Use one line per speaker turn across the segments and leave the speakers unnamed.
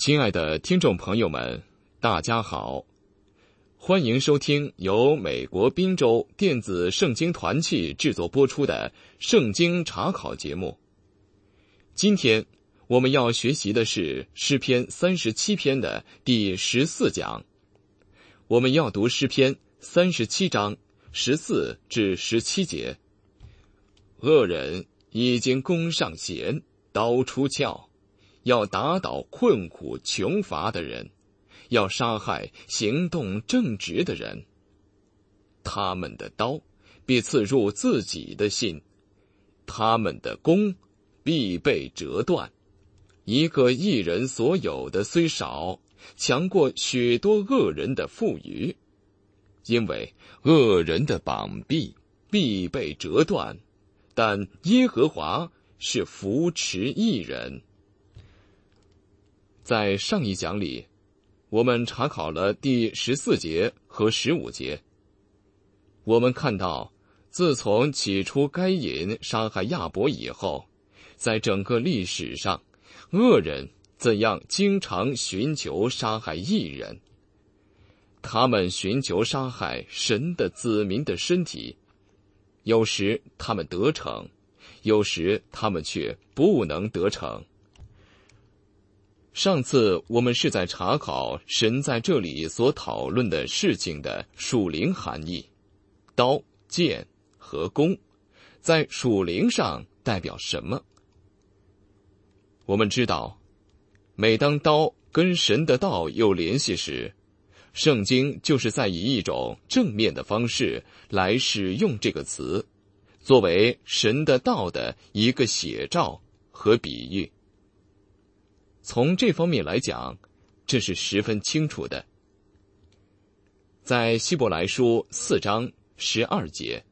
亲爱的听众朋友们，大家好，欢迎收听由美国宾州电子圣经团契制作播出的圣经查考节目。今天我们要学习的是诗篇37篇的第14讲。我们要读诗篇37章14至17节。恶人已经弓上弦，刀出鞘，要打倒困苦穷乏的人，要杀害行动正直的人。他们的刀必刺入自己的心，他们的弓必被折断。一个义人所有的虽少，强过许多恶人的富余，因为恶人的膀臂必被折断，但耶和华是扶持义人。在上一讲里，我们查考了第14节和15节。我们看到，自从起初该隐杀害亚伯以后，在整个历史上，恶人怎样经常寻求杀害义人。他们寻求杀害神的子民的身体，有时他们得逞，有时他们却不能得逞。上次我们是在查考神在这里所讨论的事情的属灵含义，刀、剑和弓在属灵上代表什么。我们知道，每当刀跟神的道有联系时，圣经就是在以一种正面的方式来使用这个词，作为神的道的一个写照和比喻。从这方面来讲，这是十分清楚的。在希伯来书4章12节，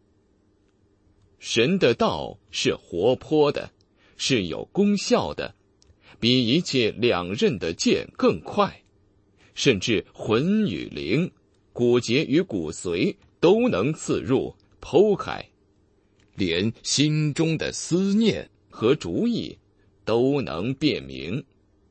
神的道是活泼的，是有功效的，比一切两刃的剑更快，甚至魂与灵、骨节与骨髓都能刺入剖开，连心中的思念和主意都能辨明。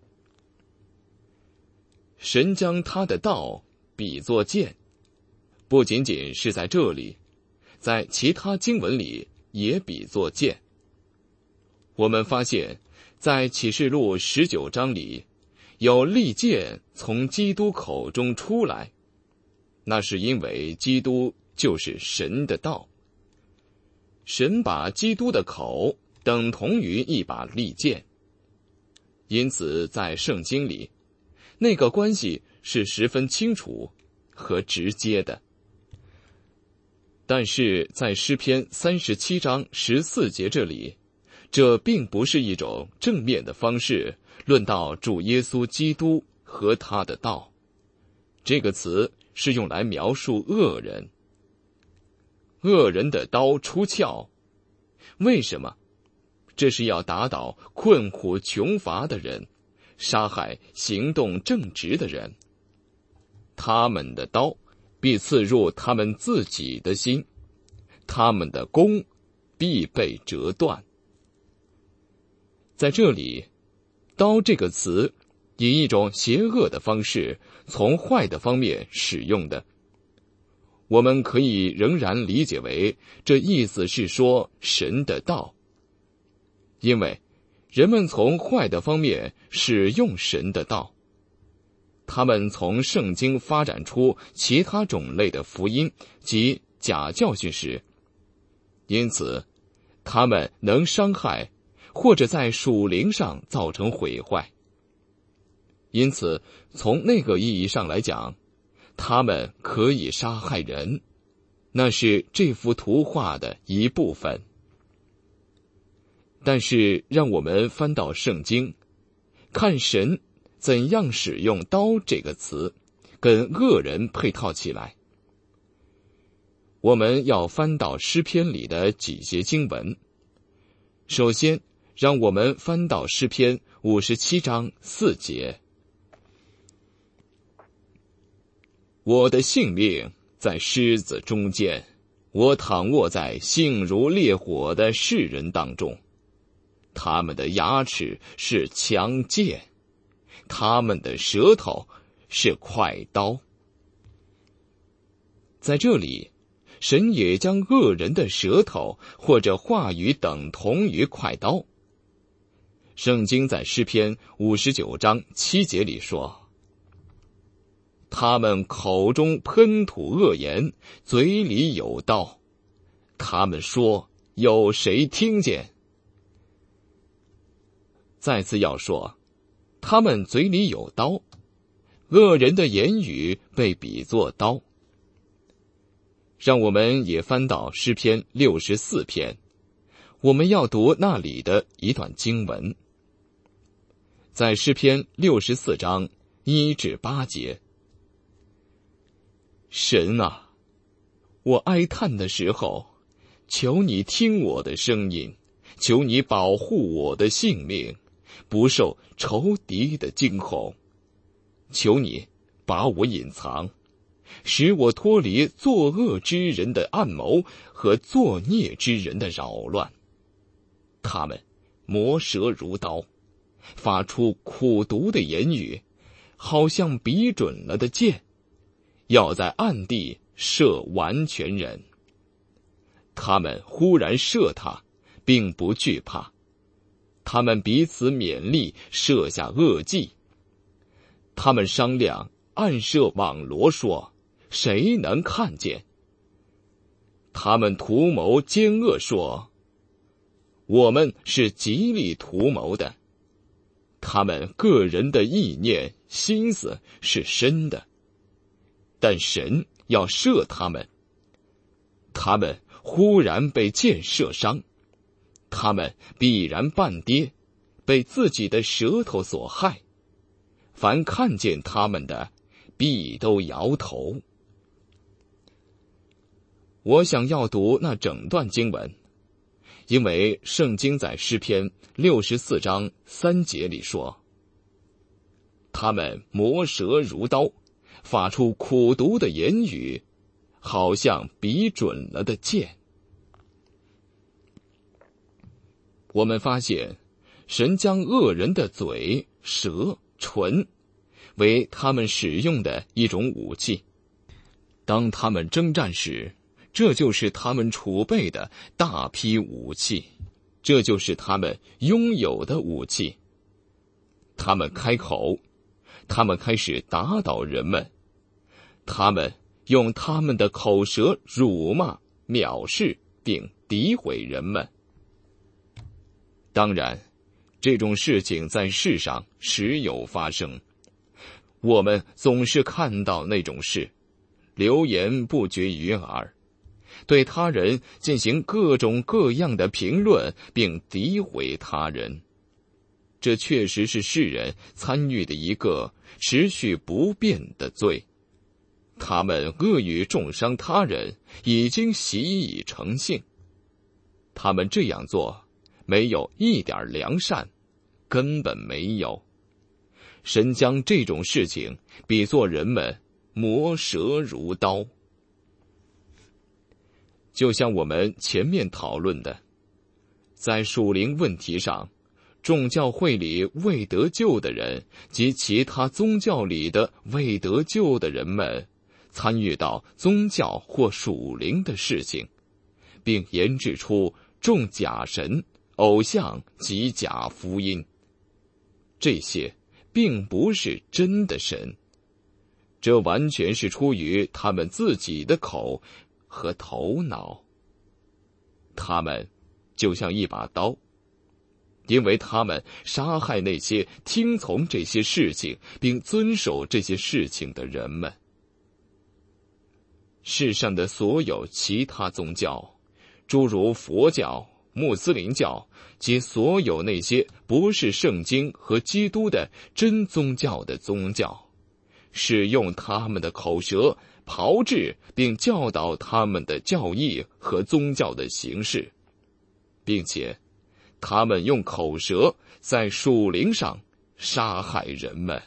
神将他的道比作剑，不仅仅是在这里，在其他经文里也比作剑。我们发现，在启示录19章里，有利剑从基督口中出来，那是因为基督就是神的道。神把基督的口等同于一把利剑，因此在圣经里，那个关系是十分清楚和直接的。但是在诗篇37章14节这里，这并不是一种正面的方式论到主耶稣基督和他的道。这个词是用来描述恶人。恶人的刀出鞘，为什么？这是要打倒困苦穷乏的人，杀害行动正直的人。他们的刀必刺入他们自己的心，他们的弓必被折断。在这里，刀这个词以一种邪恶的方式，从坏的方面使用的。我们可以仍然理解为，这意思是说神的道，因为人们从坏的方面使用神的道，他们从圣经发展出其他种类的福音及假教训时，因此他们能伤害或者在属灵上造成毁坏。因此从那个意义上来讲，他们可以杀害人，那是这幅图画的一部分。但是让我们翻到圣经，看神怎样使用刀这个词跟恶人配套起来。我们要翻到诗篇里的几节经文。首先让我们翻到诗篇57章4节。我的性命在狮子中间，我躺卧在性如烈火的世人当中，他们的牙齿是强剑， 他们的舌头是快刀。在这里，神也将恶人的舌头或者话语等同于快刀。圣经在诗篇59章7节里说，他们口中喷吐恶言，嘴里有刀，他们说，有谁听见？再次要说，他们嘴里有刀，恶人的言语被比作刀。让我们也翻到诗篇64篇，我们要读那里的一段经文。在诗篇64章1至8节，神啊，我哀叹的时候，求你听我的声音，求你保护我的性命，不受仇敌的惊恐。求你把我隐藏，使我脱离作恶之人的暗谋和作孽之人的扰乱。他们磨舌如刀，发出苦毒的言语，好像比准了的箭，要在暗地射完全人。他们忽然射他，并不惧怕，他们彼此勉励，设下恶计。他们商量，暗设网罗，说，谁能看见？他们图谋奸恶，说，我们是极力图谋的。他们个人的意念心思是深的，但神要射他们。他们忽然被箭射伤，他们必然半跌，被自己的舌头所害。凡看见他们的，必都摇头。我想要读那整段经文，因为圣经在诗篇64章3节里说，他们磨舌如刀，发出苦毒的言语，好像比准了的箭。我们发现，神将恶人的嘴、舌、唇为他们使用的一种武器。当他们征战时，这就是他们储备的大批武器，这就是他们拥有的武器。他们开口，他们开始打倒人们，他们用他们的口舌辱骂、藐视并诋毁人们。当然，这种事情在世上时有发生，我们总是看到那种事，流言不绝于耳，对他人进行各种各样的评论并诋毁他人。这确实是世人参与的一个持续不变的罪。他们恶语重伤他人，已经习以成性。他们这样做没有一点良善，根本没有。神将这种事情比作人们磨舌如刀。就像我们前面讨论的，在属灵问题上，众教会里未得救的人及其他宗教里的未得救的人们参与到宗教或属灵的事情，并研制出众假神、偶像及假福音。这些并不是真的神，这完全是出于他们自己的口和头脑。他们就像一把刀，因为他们杀害那些听从这些事情并遵守这些事情的人们。世上的所有其他宗教，诸如佛教、穆斯林教及所有那些不是圣经和基督的真宗教的宗教，使用他们的口舌炮制并教导他们的教义和宗教的形式，并且他们用口舌在属灵上杀害人们。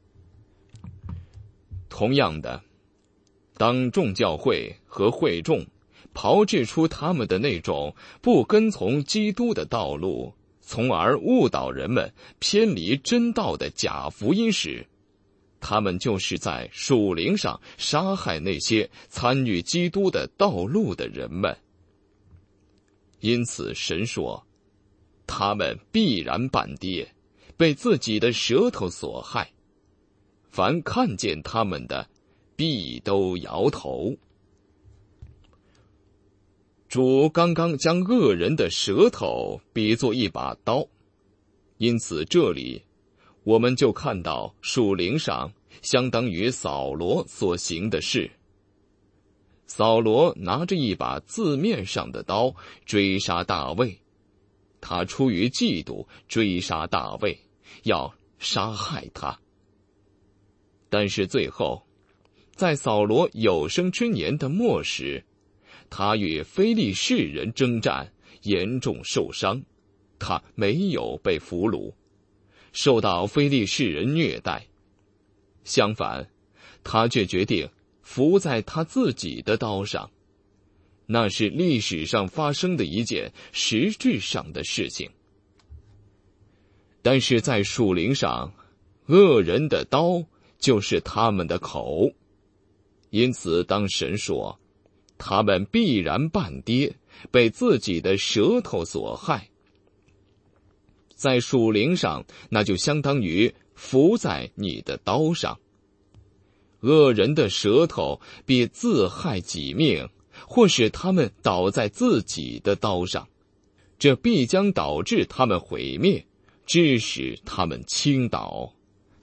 同样的，当众教会和会众炮制出他们的那种不跟从基督的道路， 从而误导人们偏离真道的假福音时，他们就是在属灵上杀害那些参与基督的道路的人们。因此神说，他们必然半跌，被自己的舌头所害，凡看见他们的必都摇头。主刚刚将恶人的舌头比作一把刀，因此这里我们就看到属灵上相当于扫罗所行的事。扫罗拿着一把字面上的刀追杀大卫，他出于嫉妒追杀大卫，要杀害他。但是最后，在扫罗有生之年的末时，他与非利士人征战，严重受伤，他没有被俘虏，受到非利士人虐待。相反，他却决定伏在他自己的刀上。那是历史上发生的一件实质上的事情。但是在属灵上，恶人的刀就是他们的口。因此当神说，他们必然半跌，被自己的舌头所害，在属灵上，那就相当于伏在你的刀上。恶人的舌头必自害己命，或使他们倒在自己的刀上，这必将导致他们毁灭，致使他们倾倒。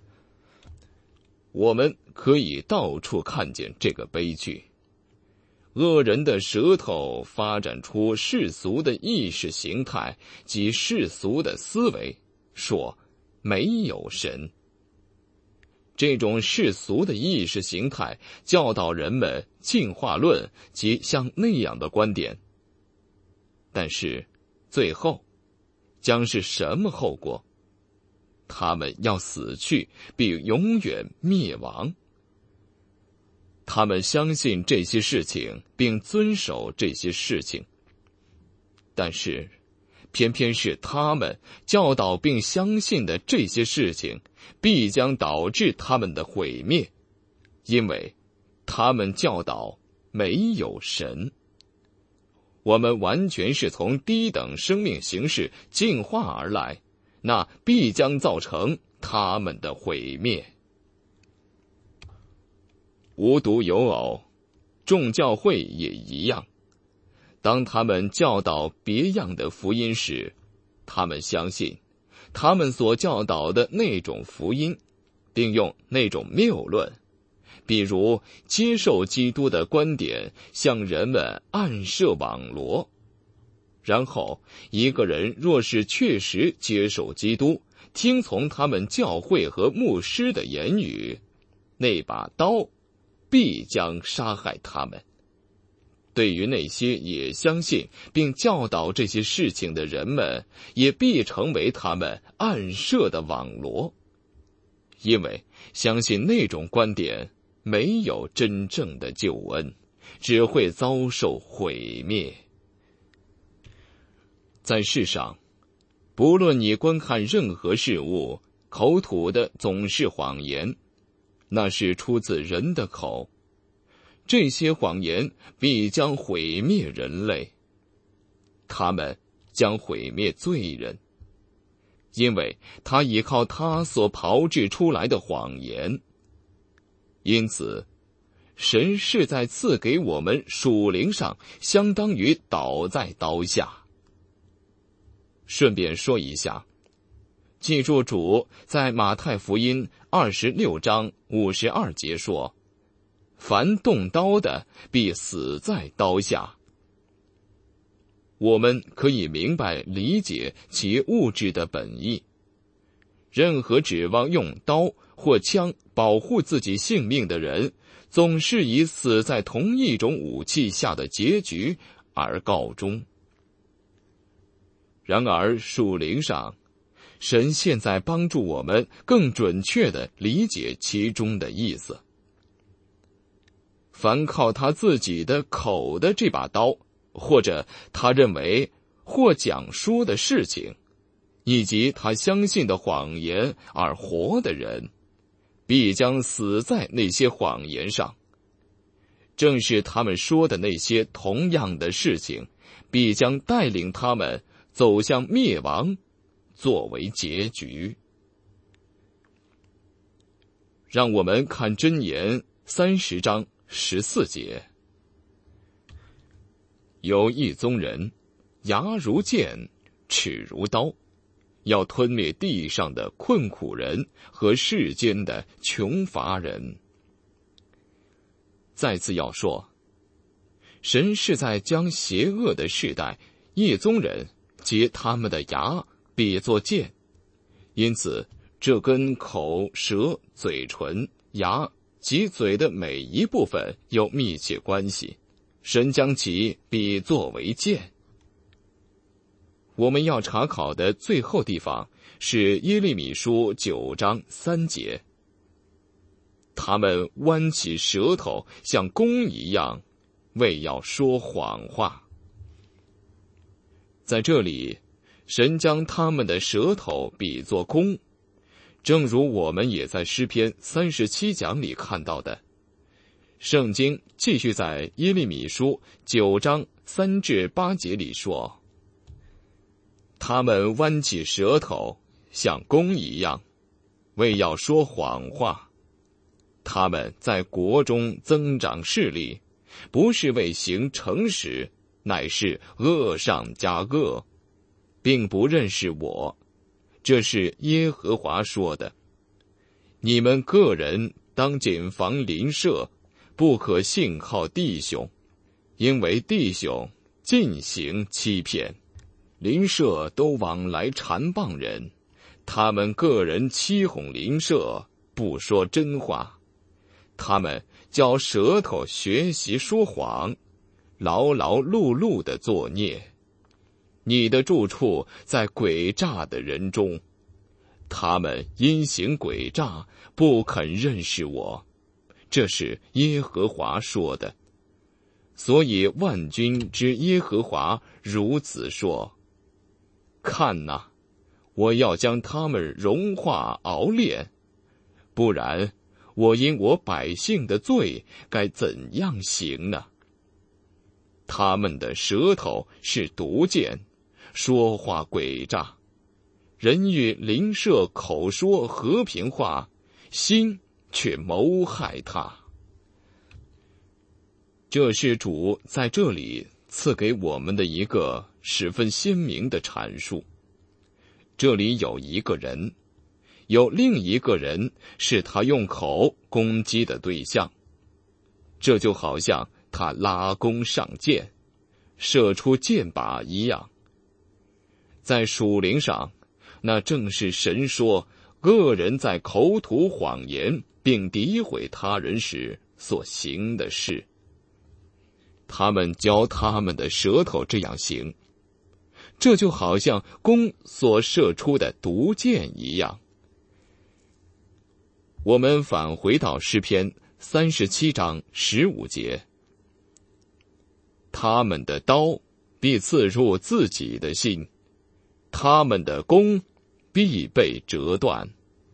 我们可以到处看见这个悲剧。恶人的舌头发展出世俗的意识形态及世俗的思维，说没有神。这种世俗的意识形态教导人们进化论及像那样的观点，但是最后将是什么后果？他们要死去，并永远灭亡。他们相信这些事情，并遵守这些事情，但是偏偏是他们教导并相信的这些事情，必将导致他们的毁灭，因为他们教导没有神。我们完全是从低等生命形式进化而来，那必将造成他们的毁灭。无独有偶，众教会也一样。当他们教导别样的福音时，他们相信他们所教导的那种福音，并用那种谬论，比如接受基督的观点，向人们暗设网罗。然后一个人若是确实接受基督，听从他们教会和牧师的言语，那把刀必将杀害他们。对于那些也相信并教导这些事情的人们，也必成为他们暗设的网罗，因为相信那种观点没有真正的救恩，只会遭受毁灭。在世上，不论你观看任何事物，口吐的总是谎言，那是出自人的口。这些谎言必将毁灭人类，他们将毁灭罪人，因为他倚靠他所炮制出来的谎言。因此，神是在赐给我们属灵上相当于倒在刀下。顺便说一下，记住主在马太福音26章52节说，凡动刀的必死在刀下。我们可以明白理解其物质的本意。任何指望用刀或枪保护自己性命的人，总是以死在同一种武器下的结局而告终。然而属灵上，神现在帮助我们更准确地理解其中的意思。凡靠他自己的口的这把刀，或者他认为或讲说的事情， 以及他相信的谎言而活的人，必将死在那些谎言上。正是他们说的那些同样的事情，必将带领他们走向灭亡，作为结局。让我们看箴言30章14节。有一宗人，牙如剑，齿如刀，要吞灭地上的困苦人和世间的穷乏人。再次要说，神是在将邪恶的世代一宗人及他们的牙比作剑，因此这跟口、舌、嘴唇、牙及嘴的每一部分有密切关系。神将其比作为剑。我们要查考的最后地方是耶利米书9章3节。他们弯起舌头像弓一样，为要说谎话。在这里，神将他们的舌头比作弓，正如我们也在诗篇37讲里看到的。圣经继续在耶利米书9章3至8节里说，他们弯起舌头像弓一样，为要说谎话。他们在国中增长势力，不是为行诚实，乃是恶上加恶，并不认识我。这是耶和华说的。你们个人当谨防邻舍，不可信靠弟兄，因为弟兄尽行欺骗，邻舍都往来缠谤人，他们个人欺哄邻舍，不说真话。他们叫舌头学习说谎，劳劳碌碌的作孽。你的住处在诡诈的人中，他们因行诡诈，不肯认识我。这是耶和华说的。所以万军之耶和华如此说：看哪，我要将他们融化熬炼，不然我因我百姓的罪该怎样行呢？他们的舌头是毒箭，说话诡诈，人与邻舍口说和平话，心却谋害他。这是主在这里赐给我们的一个十分鲜明的阐述。这里有一个人，有另一个人是他用口攻击的对象，这就好像他拉弓上箭，射出箭靶一样。在属灵上，那正是神说恶人在口吐谎言并诋毁他人时所行的事。他们教他们的舌头这样行，这就好像弓所射出的毒箭一样。我们返回到诗篇37章15节，他们的刀必刺入自己的心，他们的弓必被折断。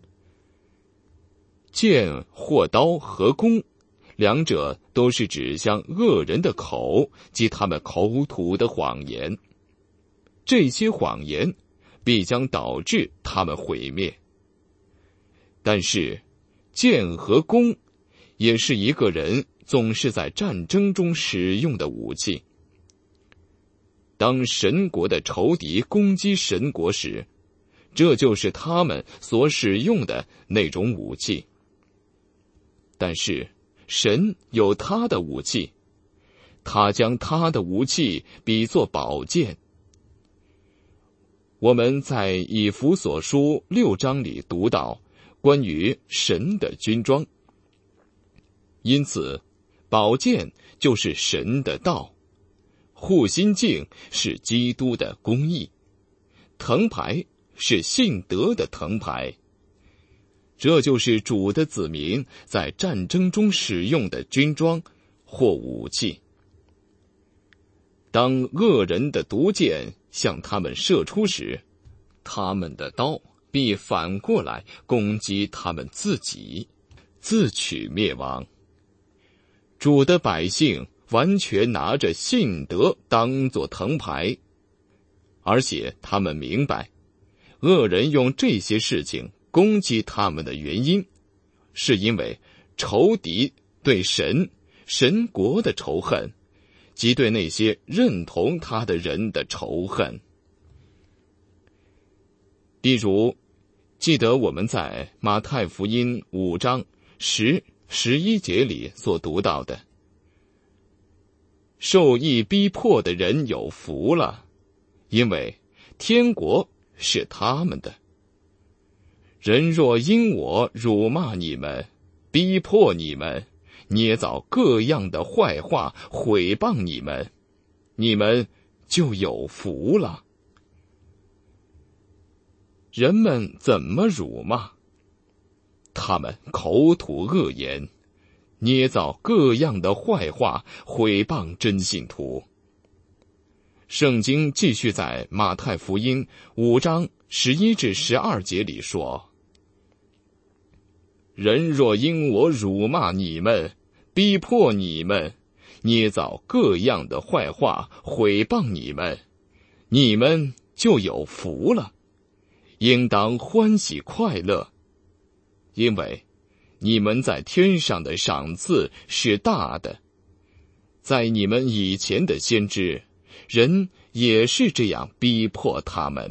剑或刀和弓，两者都是指向恶人的口及他们口吐的谎言。这些谎言必将导致他们毁灭。但是剑和弓也是一个人总是在战争中使用的武器。当神国的仇敌攻击神国时，这就是他们所使用的那种武器。但是神有他的武器，他将他的武器比作宝剑。我们在以弗所书6章里读到关于神的军装。因此宝剑就是神的道，护心镜是基督的公义，藤牌是信德的藤牌。这就是主的子民在战争中使用的军装或武器。当恶人的毒箭向他们射出时， 他们的刀必反过来攻击他们自己，自取灭亡。主的百姓完全拿着信德当作藤牌，而且他们明白，恶人用这些事情攻击他们的原因，是因为仇敌对神、神国的仇恨，及对那些认同他的人的仇恨。例如，记得我们在马太福音5章10、11节里所读到的，受益逼迫的人有福了，因为天国是他们的。人若因我辱骂你们，逼迫你们，捏造各样的坏话，毁谤你们，你们就有福了。人们怎么辱骂？他们口吐恶言，捏造各样的坏话，毁谤真信徒。圣经继续在马太福音5章11至12节里说，人若因我辱骂你们，逼迫你们，捏造各样的坏话，毁谤你们，你们就有福了，应当欢喜快乐，因为你们在天上的赏赐是大的。在你们以前的先知，人也是这样逼迫他们。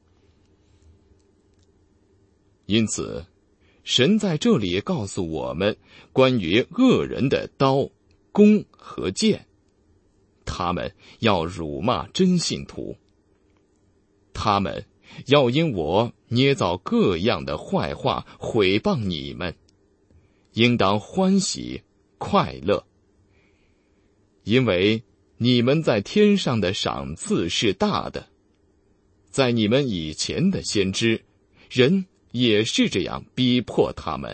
因此，神在这里告诉我们关于恶人的刀、弓和剑，他们要辱骂真信徒，他们要因我捏造各样的坏话，毁谤你们，应当欢喜快乐，因为你们在天上的赏赐是大的。在你们以前的先知，人也是这样逼迫他们。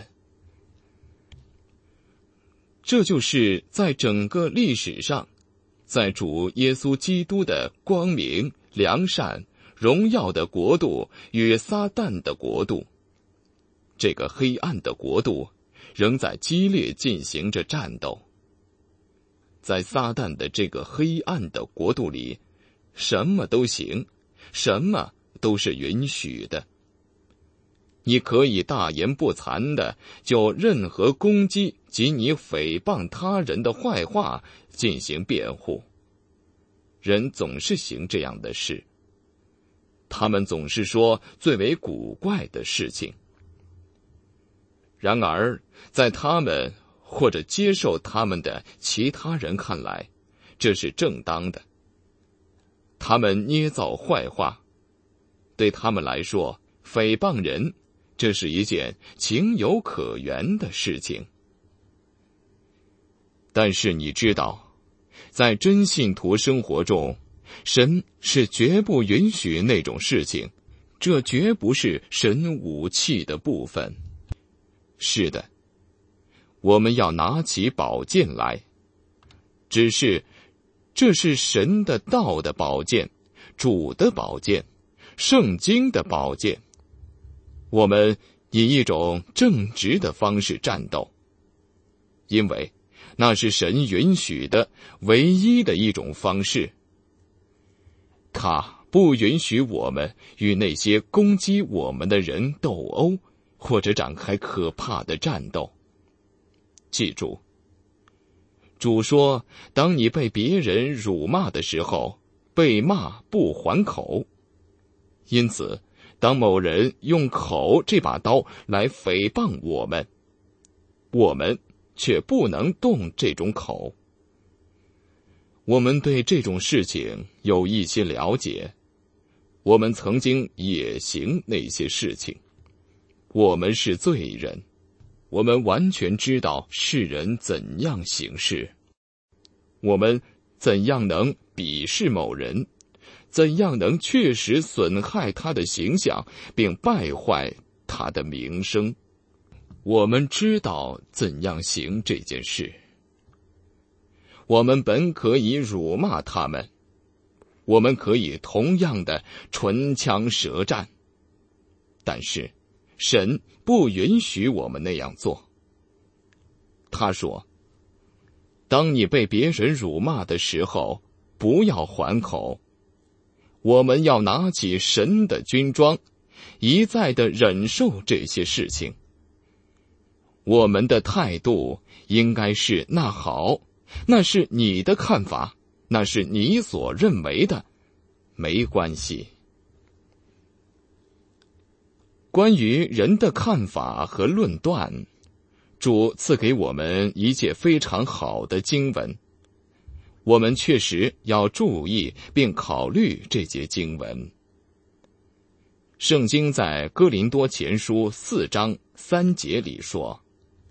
这就是在整个历史上，在主耶稣基督的光明、良善、荣耀的国度与撒旦的国度，这个黑暗的国度仍在激烈进行着战斗。在撒旦的这个黑暗的国度里，什么都行，什么都是允许的。你可以大言不惭的就任何攻击及你诽谤他人的坏话进行辩护。人总是行这样的事，他们总是说最为古怪的事情。然而，在他们或者接受他们的其他人看来，这是正当的。他们捏造坏话，对他们来说，诽谤人，这是一件情有可原的事情。但是你知道，在真信徒生活中，神是绝不允许那种事情，这绝不是神武器的部分。是的，我们要拿起宝剑来，只是这是神的道的宝剑，主的宝剑，圣经的宝剑。我们以一种正直的方式战斗，因为那是神允许的唯一的一种方式。他不允许我们与那些攻击我们的人斗殴，或者展开可怕的战斗。记住，主说，当你被别人辱骂的时候，被骂不还口。因此，当某人用口这把刀来诽谤我们，我们却不能动这种口。我们对这种事情有一些了解，我们曾经也行那些事情。我们是罪人，我们完全知道世人怎样行事，我们怎样能鄙视某人，怎样能确实损害他的形象，并败坏他的名声。我们知道怎样行这件事。我们本可以辱骂他们，我们可以同样的唇枪舌战， 但是神不允许我们那样做。他说，当你被别人辱骂的时候，不要还口。我们要拿起神的军装，一再地忍受这些事情。我们的态度应该是，那好，那是你的看法，那是你所认为的，没关系。关于人的看法和论断，主赐给我们一节非常好的经文，我们确实要注意并考虑这节经文。圣经在哥林多前书4章3节里说，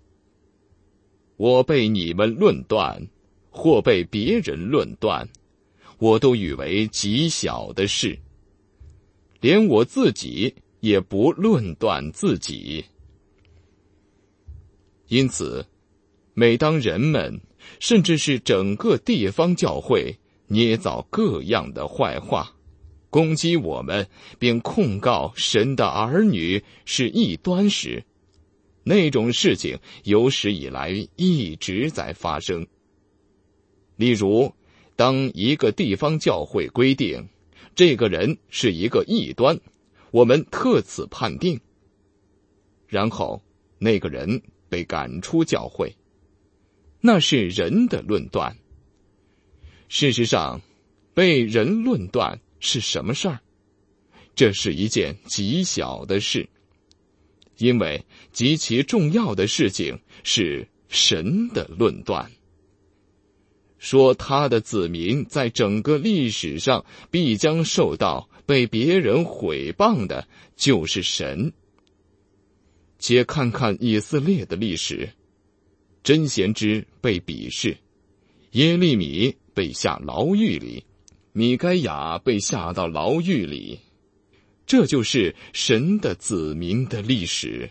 我被你们论断，或被别人论断，我都以为极小的事，连我自己也不论断自己。因此，每当人们甚至是整个地方教会捏造各样的坏话，攻击我们，并控告神的儿女是异端时，那种事情有史以来一直在发生。例如，当一个地方教会规定这个人是一个异端，我们特此判定，然后那个人被赶出教会，那是人的论断。事实上，被人论断是什么事儿？这是一件极小的事，因为极其重要的事情是神的论断。说他的子民在整个历史上必将受到被别人毁谤的，就是神。且看看以色列的历史，真先知被鄙视，耶利米被下牢狱里，米该亚被下到牢狱里，这就是神的子民的历史。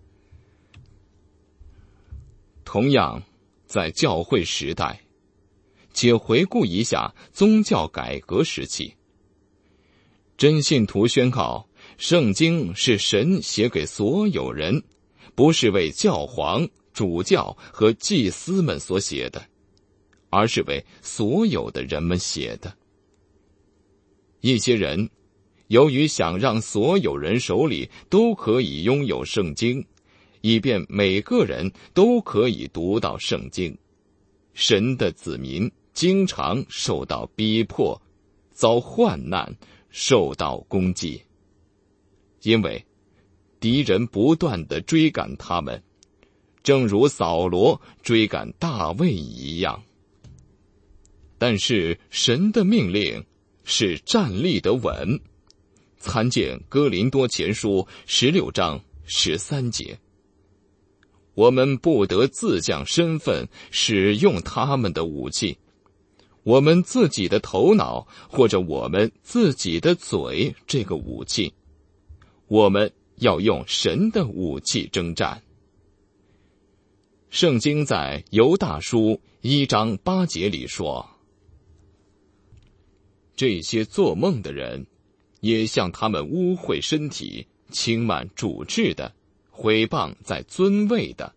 同样，在教会时代，且回顾一下宗教改革时期，真信徒宣告圣经是神写给所有人，不是为教皇、主教和祭司们所写的，而是为所有的人们写的。一些人由于想让所有人手里都可以拥有圣经，以便每个人都可以读到圣经，神的子民经常受到逼迫，遭患难，受到攻击。因为敌人不断地追赶他们，正如扫罗追赶大卫一样。但是神的命令是站立得稳，参见哥林多前书16章13节。我们不得自降身份使用他们的武器，我们自己的头脑或者我们自己的嘴这个武器，我们要用神的武器征战。圣经在犹大书1章8节里说，这些做梦的人也像他们污秽身体、轻慢主治的、毁谤在尊位的。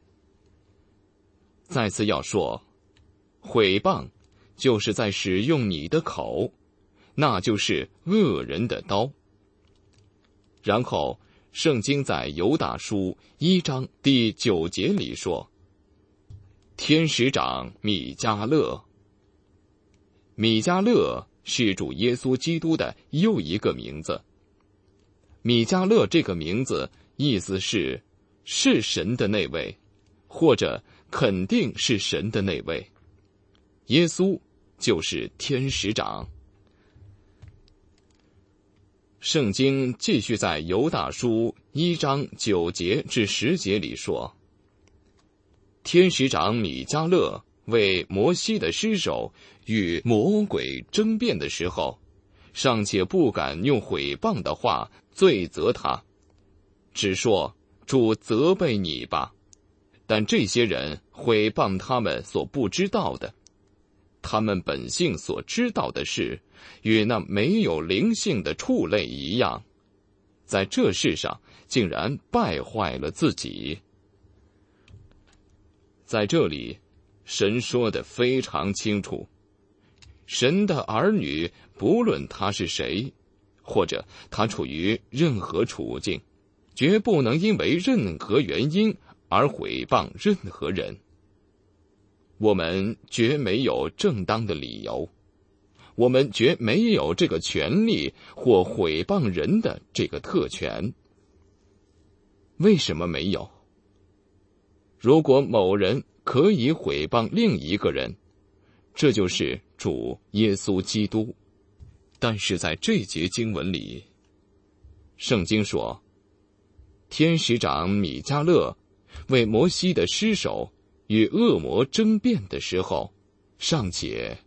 再次要说，毁谤就是在使用你的口，那就是恶人的刀。然后圣经在犹大书1章第9节里说，天使长米迦勒。米迦勒是主耶稣基督的又一个名字。米迦勒这个名字意思是神的那位，或者肯定是神的那位。耶稣就是天使长。圣经继续在犹大书1章9节至10节里说，天使长米迦勒为摩西的尸首与魔鬼争辩的时候，尚且不敢用毁谤的话罪责他，只说主责备你吧。但这些人毁谤他们所不知道的，他们本性所知道的事，与那没有灵性的畜类一样， 在这事上竟然败坏了自己。在这里，神说得非常清楚，神的儿女不论他是谁，或者他处于任何处境，绝不能因为任何原因而毁谤任何人。我们绝没有正当的理由，我们绝没有这个权利或毁谤人的这个特权。为什么没有？如果某人可以毁谤另一个人，这就是主耶稣基督。但是在这节经文里，圣经说，天使长米迦勒为摩西的尸首与恶魔争辩的时候，尚且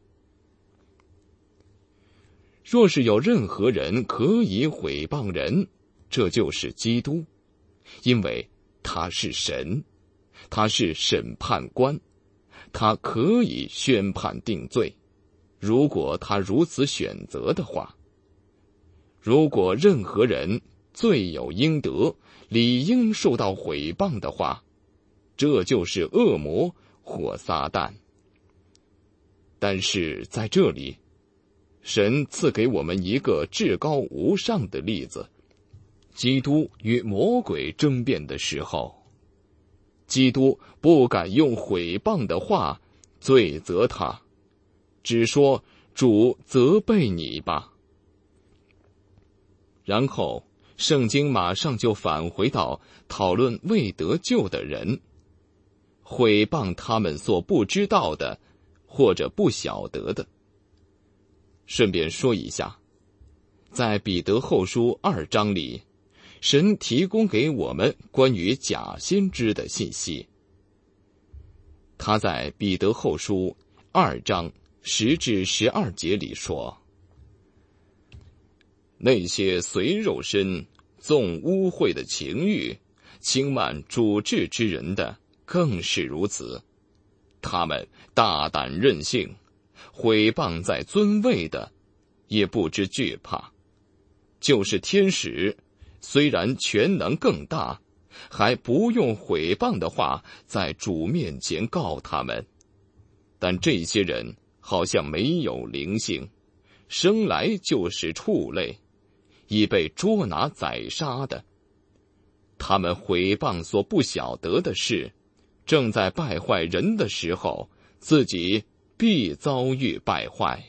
若是有任何人可以毁谤人，这就是基督，因为他是神，他是审判官，他可以宣判定罪，如果他如此选择的话。如果任何人罪有应得，理应受到毁谤的话，这就是恶魔或撒旦。但是在这里，神赐给我们一个至高无上的例子。基督与魔鬼争辩的时候，基督不敢用毁谤的话罪责他，只说主责备你吧。然后圣经马上就返回到讨论未得救的人，毁谤他们所不知道的或者不晓得的。顺便说一下，在彼得后书2章里，神提供给我们关于假先知的信息。他在彼得后书2章10至12节里说，那些随肉身纵污秽的情欲，轻慢主治之人的更是如此。他们大胆任性，毁谤在尊位的，也不知惧怕。就是天使，虽然权能更大，还不用毁谤的话在主面前告他们。但这些人好像没有灵性，生来就是畜类，已被捉拿宰杀的。他们毁谤所不晓得的事，正在败坏人的时候，自己必遭遇败坏。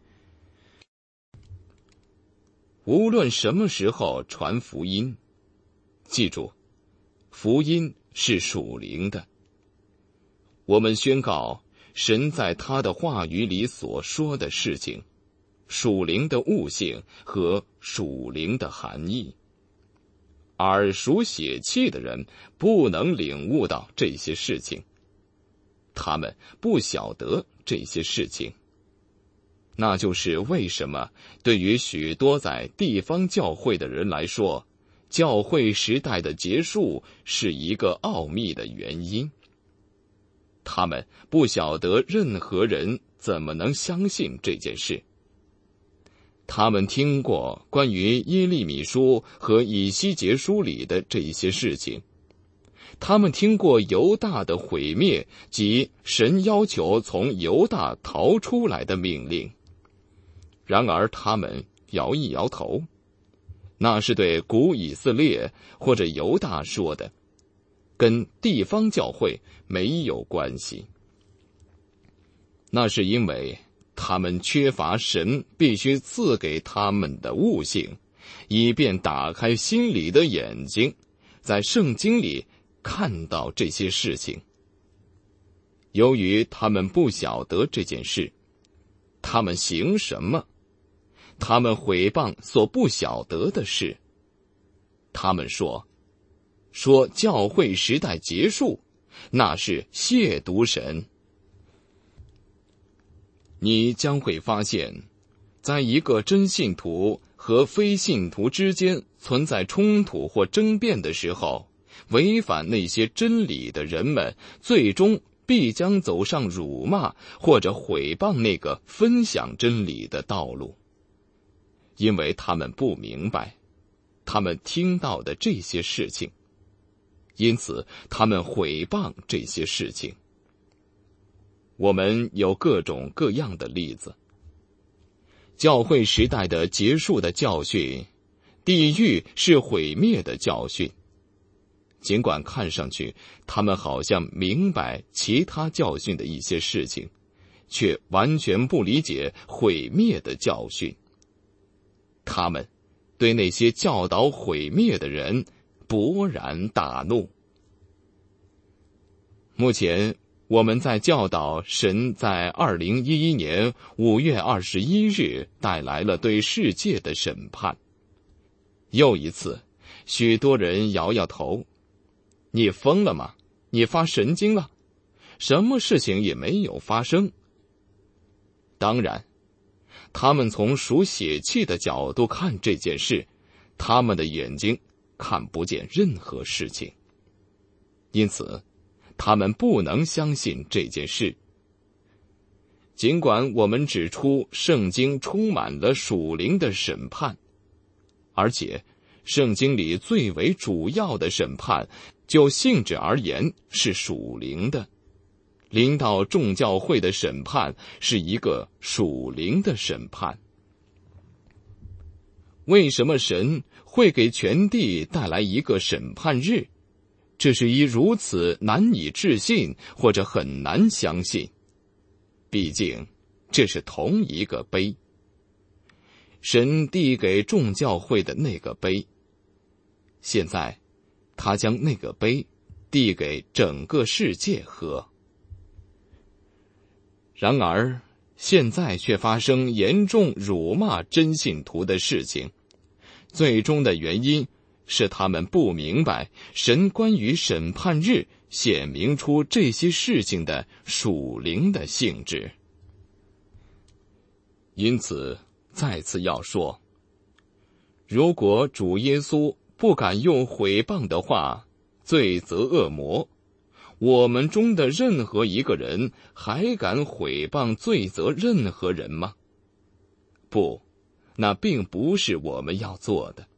无论什么时候传福音，记住，福音是属灵的。我们宣告神在他的话语里所说的事情，属灵的悟性和属灵的含义，而属血气的人不能领悟到这些事情，他们不晓得这些事情。那就是为什么对于许多在地方教会的人来说，教会时代的结束是一个奥秘的原因。他们不晓得任何人怎么能相信这件事。他们听过关于耶利米书和以西结书里的这些事情，他们听过犹大的毁灭及神要求从犹大逃出来的命令。然而他们摇一摇头，那是对古以色列或者犹大说的，跟地方教会没有关系。那是因为他们缺乏神必须赐给他们的悟性，以便打开心里的眼睛，在圣经里看到这些事情。由于他们不晓得这件事，他们行什么？他们毁谤所不晓得的事。他们说教会时代结束，那是亵渎神。你将会发现，在一个真信徒和非信徒之间存在冲突或争辩的时候，违反那些真理的人们最终必将走上辱骂或者毁谤那个分享真理的道路。因为他们不明白， 他们听到的这些事情，因此他们毁谤这些事情。我们有各种各样的例子。教会时代的结束的教训，地狱是毁灭的教训。尽管看上去他们好像明白其他教训的一些事情，却完全不理解毁灭的教训。他们对那些教导毁灭的人勃然大怒。目前我们在教导神在2011年5月21日带来了对世界的审判。又一次，许多人摇摇头，你疯了吗？你发神经了？什么事情也没有发生。当然，他们从属血气的角度看这件事，他们的眼睛看不见任何事情，因此他们不能相信这件事。尽管我们指出圣经充满了属灵的审判，而且圣经里最为主要的审判就性质而言是属灵的，临到众教会的审判是一个属灵的审判。为什么神会给全地带来一个审判日？这是一如此难以置信，或者很难相信。毕竟这是同一个杯，神递给众教会的那个杯，现在他将那个杯递给整个世界喝。然而现在却发生严重辱骂真信徒的事情，最终的原因是他们不明白神关于审判日显明出这些事情的属灵的性质。因此再次要说，如果主耶稣不敢用毁谤的话罪责恶魔，我们中的任何一个人还敢毁谤罪责任何人吗？不，那并不是我们要做的。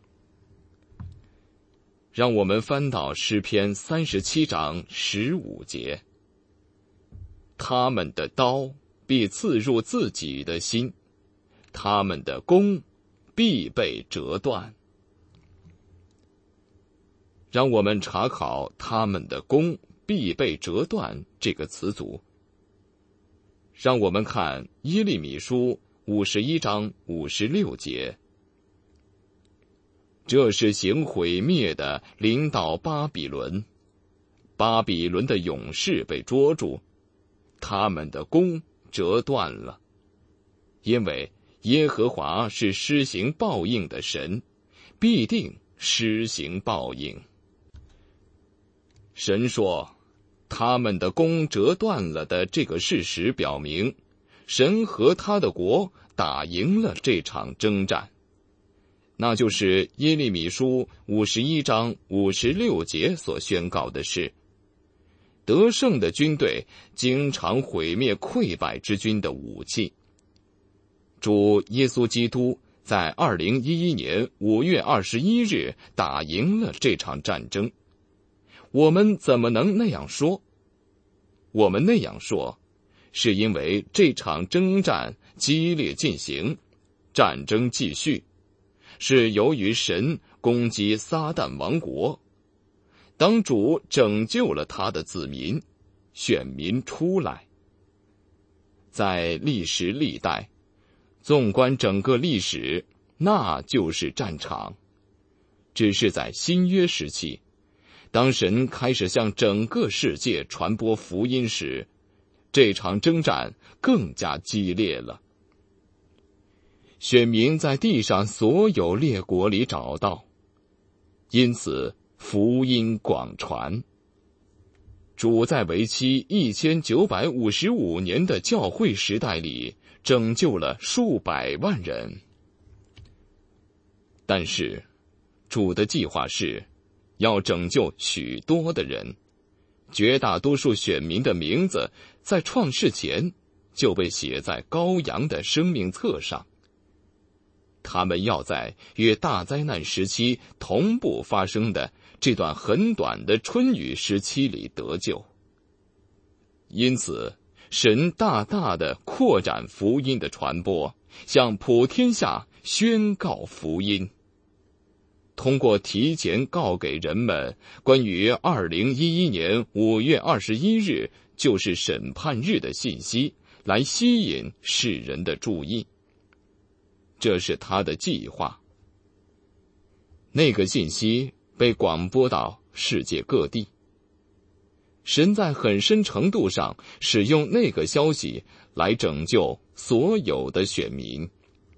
让我们翻到诗篇37章15节。他们的刀必刺入自己的心，他们的弓必被折断。让我们查考他们的弓必被折断这个词组。让我们看耶利米书51章56节。这是行毁灭的临到巴比伦，巴比伦的勇士被捉住，他们的弓折断了。因为耶和华是施行报应的神，必定施行报应。神说他们的弓折断了的这个事实表明，神和他的国打赢了这场征战。那就是耶利米书51章56节所宣告的事。得胜的军队经常毁灭溃败之军的武器。主耶稣基督在2011年5月21日打赢了这场战争。我们怎么能那样说？我们那样说，是因为这场征战激烈进行，战争继续，是由于神攻击撒旦王国。当主拯救了他的子民，选民出来。在历时历代，纵观整个历史，那就是战场。只是在新约时期，当神开始向整个世界传播福音时，这场征战更加激烈了。选民在地上所有列国里找到，因此福音广传。主在为期1955年的教会时代里拯救了数百万人。但是主的计划是要拯救许多的人，绝大多数选民的名字在创世前就被写在羔羊的生命册上。 他们要在与大灾难时期同步发生的这段很短的春雨时期里得救。因此，神大大地扩展福音的传播，向普天下宣告福音。通过提前告给人们关于2011年5月21日就是审判日的信息，来吸引世人的注意。这是他的计划。那个信息被广播到世界各地。神在很深程度上使用那个消息来拯救所有的选民。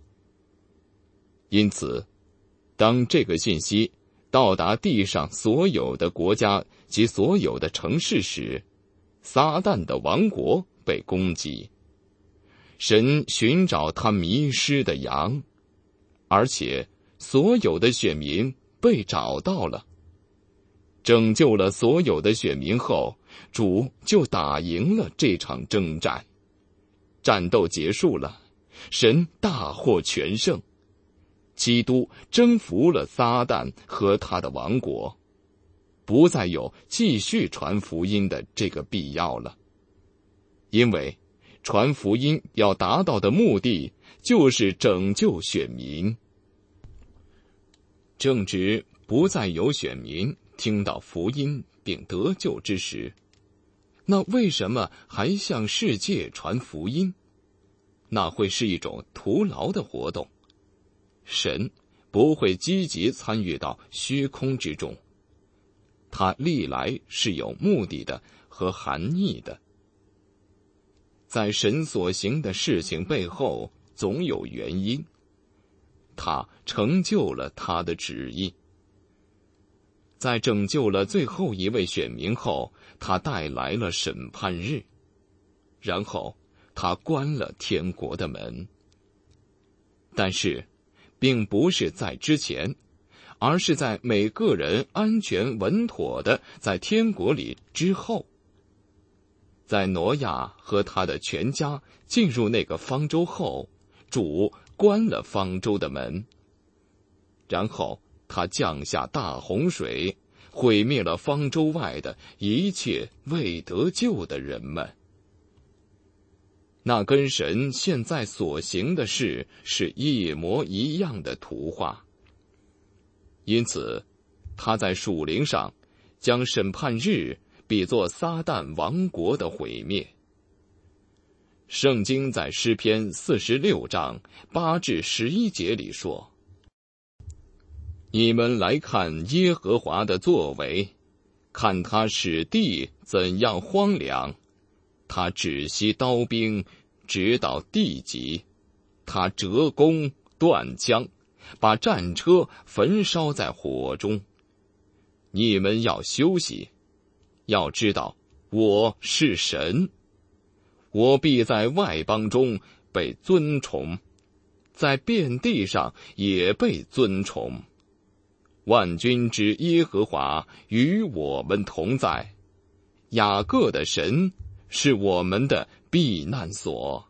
因此，当这个信息到达地上所有的国家及所有的城市时，撒旦的王国被攻击。神寻找他迷失的羊，而且所有的选民被找到了。拯救了所有的选民后，主就打赢了这场征战。战斗结束了，神大获全胜。基督征服了撒旦和他的王国，不再有继续传福音的这个必要了。因为传福音要达到的目的就是拯救选民。正值不再有选民听到福音并得救之时，那为什么还向世界传福音？那会是一种徒劳的活动。神不会积极参与到虚空之中，他历来是有目的的和含义的。在神所行的事情背后总有原因，他成就了他的旨意。在拯救了最后一位选民后，他带来了审判日，然后他关了天国的门。但是并不是在之前，而是在每个人安全稳妥的在天国里之后。在挪亚和他的全家进入那个方舟后，主关了方舟的门，然后他降下大洪水，毁灭了方舟外的一切未得救的人们。那跟神现在所行的事是一模一样的图画。因此，他在属灵上将审判日比作撒旦王国的毁灭。圣经在诗篇46章8至11节里说：你们来看耶和华的作为，看他使地怎样荒凉，他止息刀兵，直到地极，他折弓断枪，把战车焚烧在火中。你们要休息，要知道我是神，我必在外邦中被尊崇，在遍地上也被尊崇。万军之耶和华与我们同在，雅各的神是我们的避难所。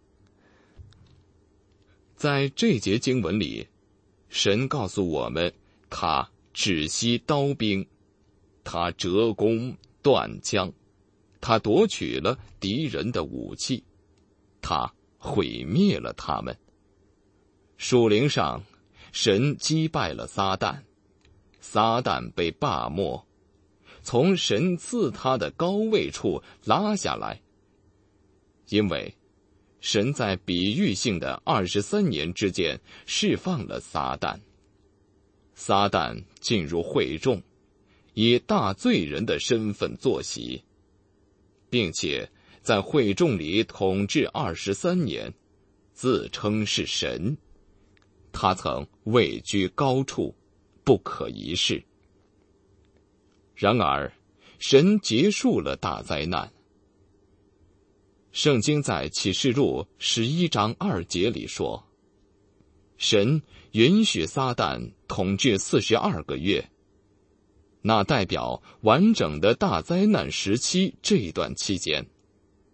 在这节经文里，神告诉我们，他止息刀兵，他折弓断枪，他夺取了敌人的武器，他毁灭了他们。属灵上，神击败了撒旦，撒旦被罢没，从神赐他的高位处拉下来。因为神在比喻性的23年之间释放了撒旦。撒旦进入会众，以大罪人的身份坐席，并且在会众里统治23年，自称是神。他曾位居高处，不可一世。然而，神结束了大灾难。圣经在启示录11章2节里说，神允许撒旦统治42个月，那代表完整的大灾难时期这一段期间，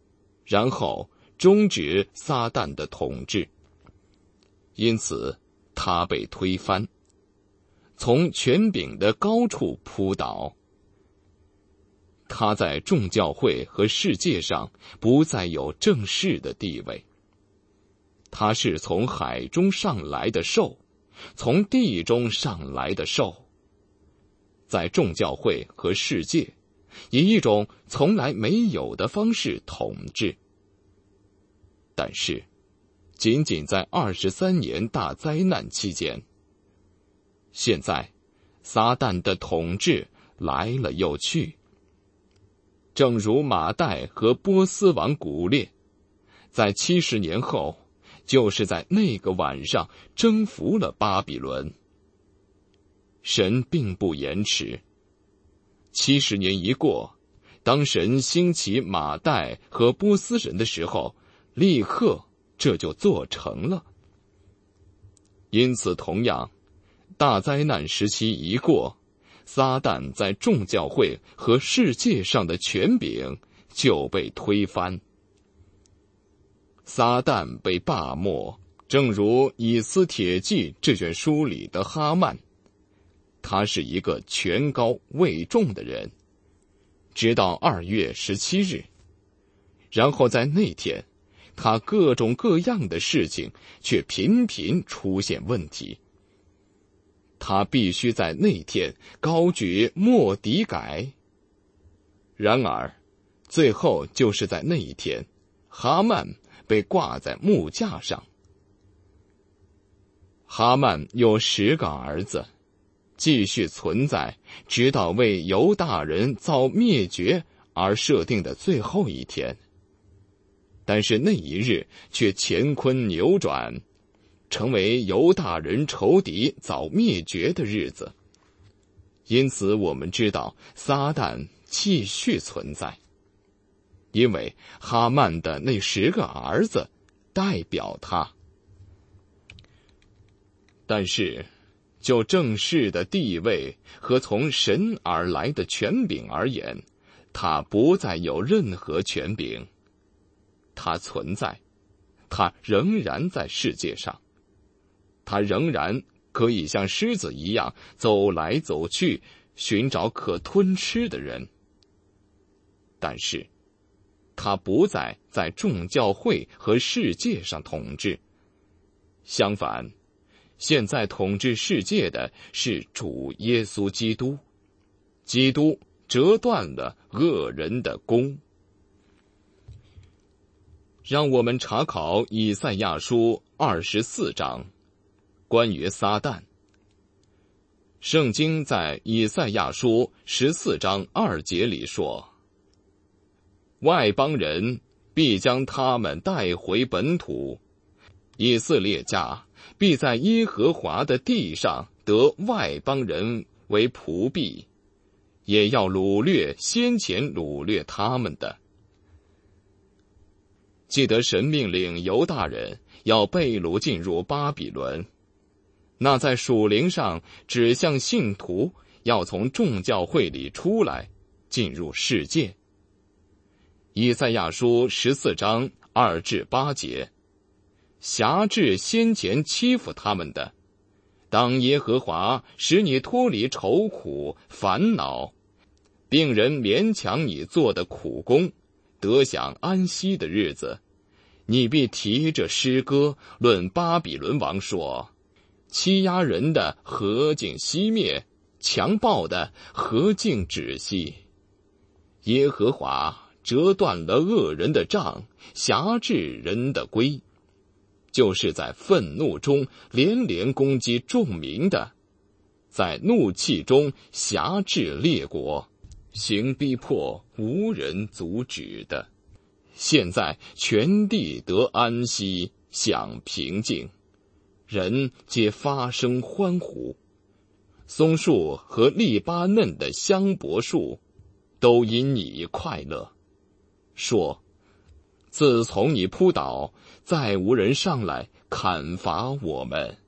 然后终止撒旦的统治。因此， 他被推翻，从权柄的高处扑倒。他在众教会和世界上不再有正式的地位。他是从海中上来的兽，从地中上来的兽，在众教会和世界以一种从来没有的方式统治。但是仅仅在23年大灾难期间，现在撒旦的统治来了又去，正如马代和波斯王古列在70年后，就是在那个晚上征服了巴比伦。神并不延迟，70年一过，当神兴起马代和波斯人的时候，立刻这就做成了。因此同样，大灾难时期一过，撒旦在众教会和世界上的权柄就被推翻。撒旦被罢没，正如以斯帖记这卷书里的哈曼，他是一个权高位重的人，直到2月17日，然后在那天，他各种各样的事情却频频出现问题。他必须在那天高举末底改。然而，最后就是在那一天，哈曼被挂在木架上。哈曼有10个儿子，继续存在，直到为犹大人遭灭绝而设定的最后一天。但是那一日却乾坤扭转，成为犹大人仇敌早灭绝的日子。因此我们知道撒旦继续存在，因为哈曼的那10个儿子代表他。但是就正式的地位和从神而来的权柄而言，他不再有任何权柄。他存在，他仍然在世界上，他仍然可以像狮子一样走来走去，寻找可吞吃的人。但是他不再在众教会和世界上统治，相反，现在统治世界的是主耶稣基督。基督折断了恶人的弓。让我们查考以赛亚书24章，关于撒旦。圣经在以赛亚书14章2节里说，外邦人必将他们带回本土，以色列家必在耶和华的地上得外邦人为仆婢，也要掳掠先前掳掠他们的。记得神命令犹大人要被掳进入巴比伦，那在属灵上指向信徒要从众教会里出来，进入世界。以赛亚书14章2至8节，辖制先前欺负他们的，当耶和华使你脱离愁苦烦恼，并人勉强你做的苦工，得享安息的日子，你必提着诗歌论巴比伦王说，欺压人的何竟熄灭，强暴的何竟止息。耶和华折断了恶人的杖，辖制人的规，就是在愤怒中连连攻击众民的，在怒气中辖制列国，行逼迫无人阻止的。现在全地得安息，享平静，人皆发声欢呼。松树和利巴嫩的香柏树都因你快乐，说，自从你扑倒，再无人上来砍伐我们。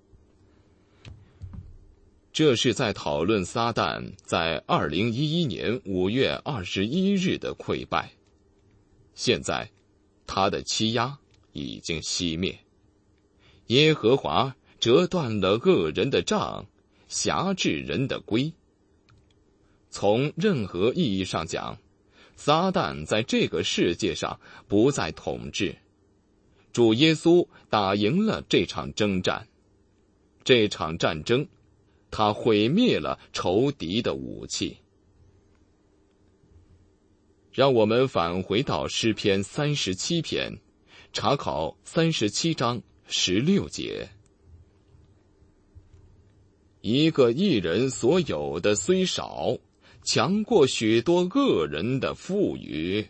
这是在讨论撒旦在2011年5月21日的溃败。现在他的欺压已经熄灭，耶和华折断了恶人的杖，辖制人的规。从任何意义上讲，撒旦在这个世界上不再统治。主耶稣打赢了这场征战，这场战争，他毁灭了仇敌的武器。让我们返回到诗篇37篇，查考37章16节。一个义人所有的虽少，强过许多恶人的富裕。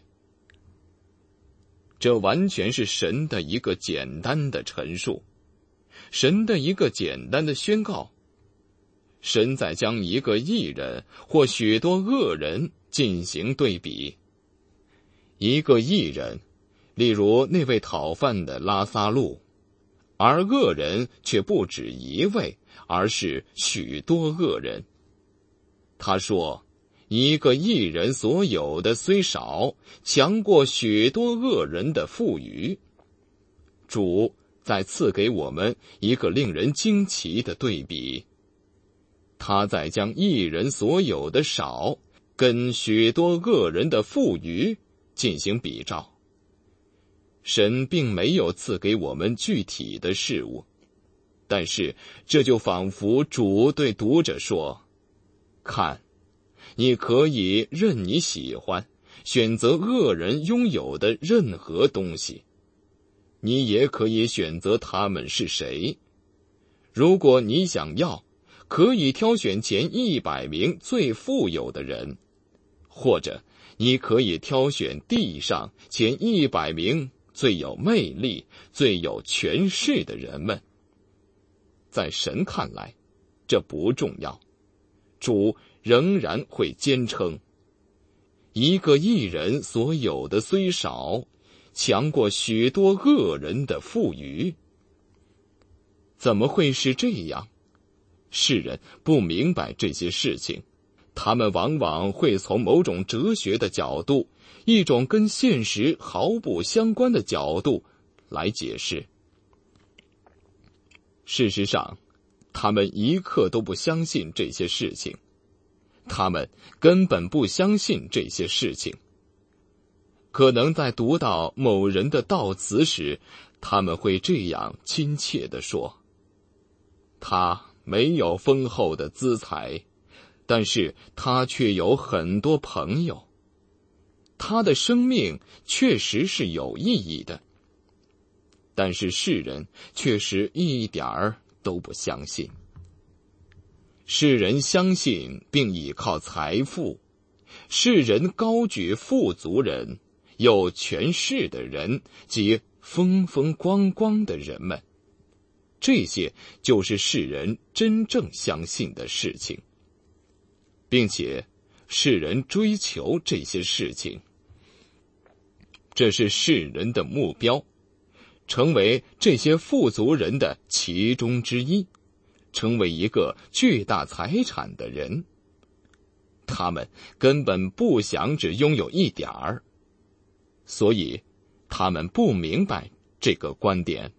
这完全是神的一个简单的陈述，神的一个简单的宣告。神在将一个义人或许多恶人进行对比。一个义人，例如那位讨饭的拉撒路，而恶人却不止一位，而是许多恶人。他说，一个义人所有的虽少，强过许多恶人的富余。主在赐给我们一个令人惊奇的对比，他在将义人所有的少跟许多恶人的富余进行比照。神并没有赐给我们具体的事物，但是这就仿佛主对读者说，看，你可以任你喜欢，选择恶人拥有的任何东西，你也可以选择他们是谁。如果你想要，可以挑选前100名最富有的人，或者你可以挑选地上前100名最有魅力、最有权势的人们。在神看来，这不重要。主仍然会坚称，一个义人所有的虽少，强过许多恶人的富余。怎么会是这样？世人不明白这些事情，他们往往会从某种哲学的角度，一种跟现实毫不相关的角度来解释。事实上，他们一刻都不相信这些事情，他们根本不相信这些事情。可能在读到某人的悼词时，他们会这样亲切地说，他没有丰厚的资财，但是他却有很多朋友。他的生命确实是有意义的，但是世人确实一点儿都不相信。世人相信并倚靠财富，世人高举富足人、有权势的人及风风光光的人们，这些就是世人真正相信的事情，并且世人追求这些事情。这是世人的目标，成为这些富足人的其中之一，成为一个巨大财产的人。他们根本不想只拥有一点儿，所以他们不明白这个观点。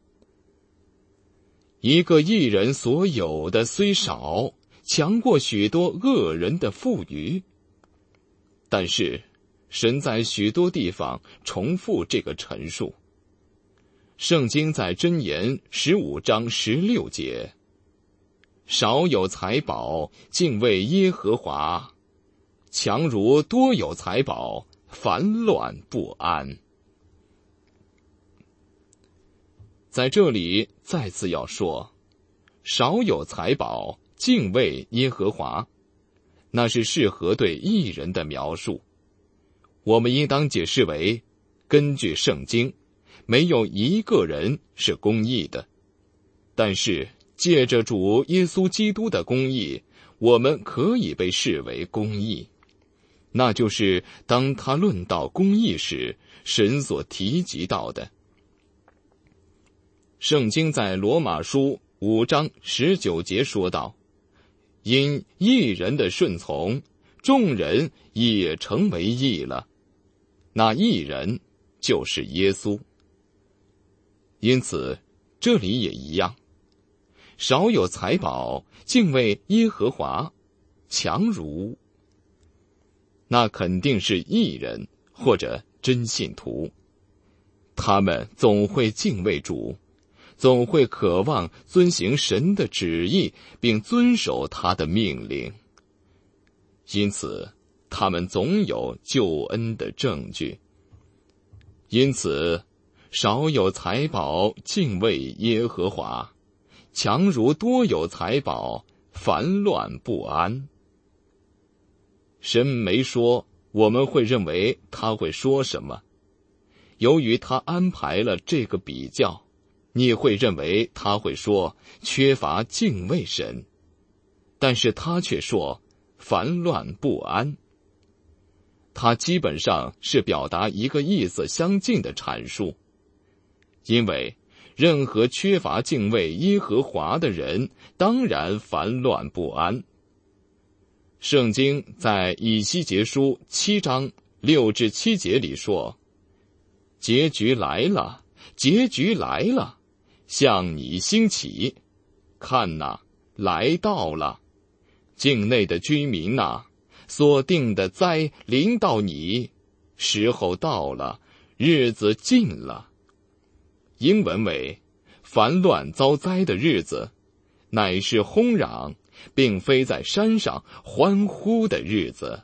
一个义人所有的虽少，强过许多恶人的富余。但是神在许多地方重复这个陈述。圣经在箴言15章16节，少有财宝，敬畏耶和华，强如多有财宝，烦乱不安。在这里再次要说，少有财宝，敬畏耶和华，那是适合对义人的描述。我们应当解释为，根据圣经，没有一个人是公义的，但是借着主耶稣基督的公义，我们可以被视为公义。那就是当他论到公义时，神所提及到的。圣经在罗马书5章19节说道，因义人的顺从，众人也成为义了，那义人就是耶稣。因此这里也一样， 少有财宝，敬畏耶和华，强如。那肯定是义人或者真信徒，他们总会敬畏主，总会渴望遵行神的旨意，并遵守他的命令。因此，他们总有救恩的证据。因此，少有财宝，敬畏耶和华，强如多有财宝，烦乱不安。神没说，我们会认为他会说什么。由于他安排了这个比较，你会认为他会说缺乏敬畏神，但是他却说烦乱不安。他基本上是表达一个意思相近的阐述，因为任何缺乏敬畏耶和华的人，当然烦乱不安。圣经在以西结书7章6至7节里说，结局来了，结局来了，向你兴起，看哪，来到了，境内的居民哪，所定的灾临到你，时候到了，日子近了。英文为烦乱遭灾的日子，乃是轰嚷，并非在山上欢呼的日子。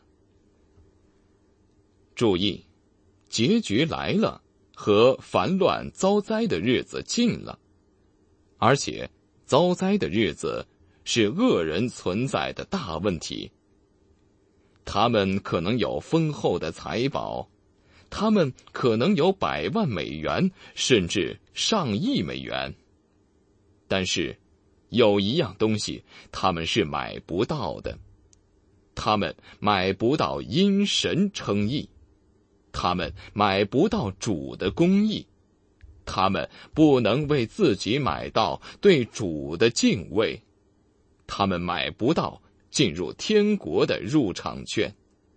注意，结局来了和烦乱遭灾的日子近了，而且遭灾的日子是恶人存在的大问题。他们可能有丰厚的财宝，他们可能有100万美元，甚至上亿美元，但是有一样东西他们是买不到的，他们买不到因神称义，他们买不到主的公义，他们不能为自己买到对主的敬畏，他们买不到进入天国的入场券。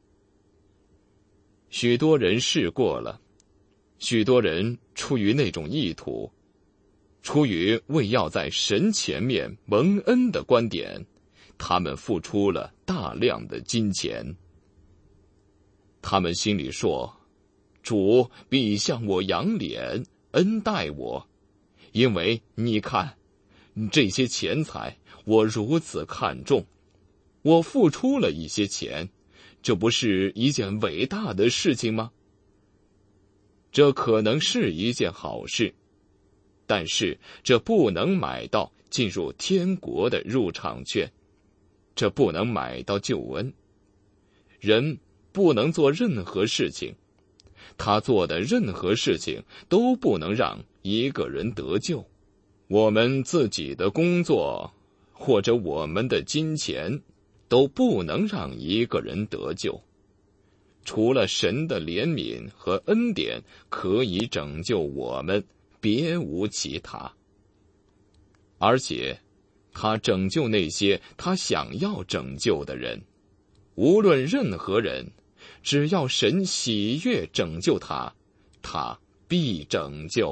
许多人试过了，许多人出于那种意图，出于为要在神前面蒙恩的观点，他们付出了大量的金钱。他们心里说，主必向我扬脸，恩待我，因为你看，这些钱财我如此看重，我付出了一些钱，这不是一件伟大的事情吗？这可能是一件好事，但是这不能买到进入天国的入场券，这不能买到救恩。人不能做任何事情，他做的任何事情都不能让一个人得救。我们自己的工作或者我们的金钱都不能让一个人得救，除了神的怜悯和恩典可以拯救我们，别无其他。而且他拯救那些他想要拯救的人，无论任何人，只要神喜悦拯救他，他必拯救。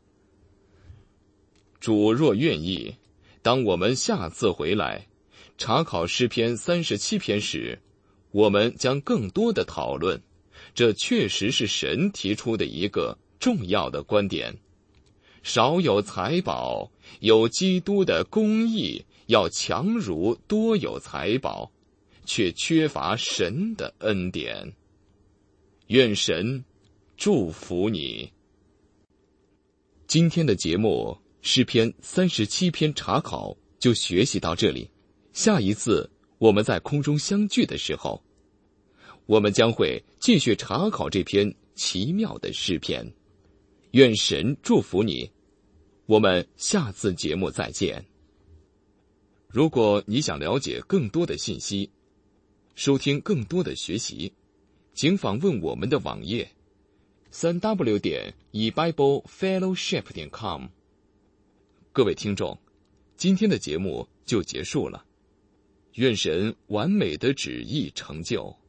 主若愿意，当我们下次回来查考诗篇37篇时，我们将更多的讨论，这确实是神提出的一个重要的观点。少有财宝，有基督的公义，要强如多有财宝，却缺乏神的恩典。愿神祝福你。今天的节目诗篇37篇查考就学习到这里，下一次我们在空中相聚的时候，我们将会继续查考这篇奇妙的诗篇。愿神祝福你，我们下次节目再见。如果你想了解更多的信息，收听更多的学习，请访问我们的网页 3w.ebiblefellowship.com。 各位听众，今天的节目就结束了，愿神完美的旨意成就。